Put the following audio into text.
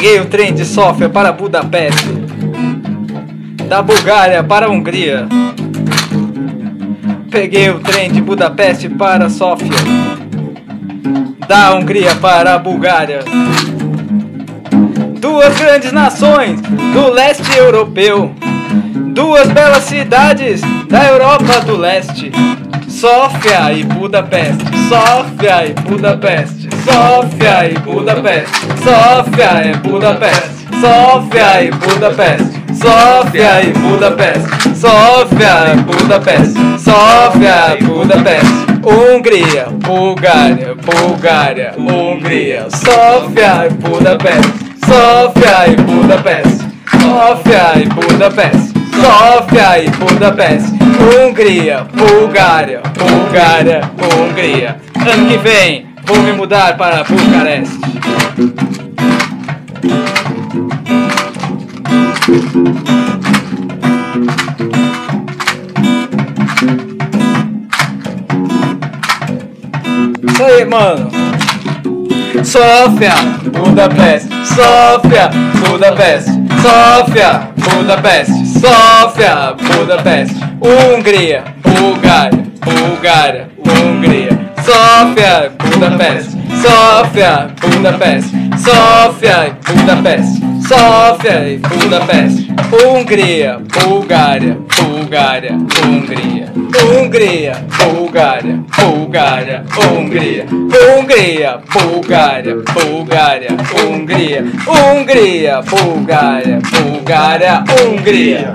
Peguei o trem de Sófia para Budapeste, da Bulgária para a Hungria. Peguei o trem de Budapeste para Sófia, da Hungria para a Bulgária. Duas grandes nações do leste europeu, duas belas cidades da Europa do leste, Sófia e Budapeste, Sófia e Budapeste, Sófia e Budapeste, Sófia e Budapeste, Sófia e Budapeste, Sófia e Budapeste, Sófia e Budapeste, Sófia e Budapeste, Hungria, Bulgária, Bulgária, Hungria, Sófia e Budapeste, Sófia e Budapeste, Sófia e Budapeste, Sófia e Budapeste, Hungria, Bulgária, Bulgária, Hungria. Ano que vem vou me mudar para Bucareste. Isso aí, mano. Sófia, Budapeste, Sófia, Budapeste, Sófia, Budapeste, Sófia, Budapeste, Hungria, Bulgária, Bulgária, Hungria, Sófia, Budapeste, Sófia, Budapeste, Sófia, Budapeste, Sófia e Budapeste, Hungria, Bulgária, Bulgária, Hungria, Hungria, Bulgária, Bulgária, Hungria, Hungria, Bulgária, Bulgária, Hungria, Hungria, Bulgária, Bulgária, Hungria.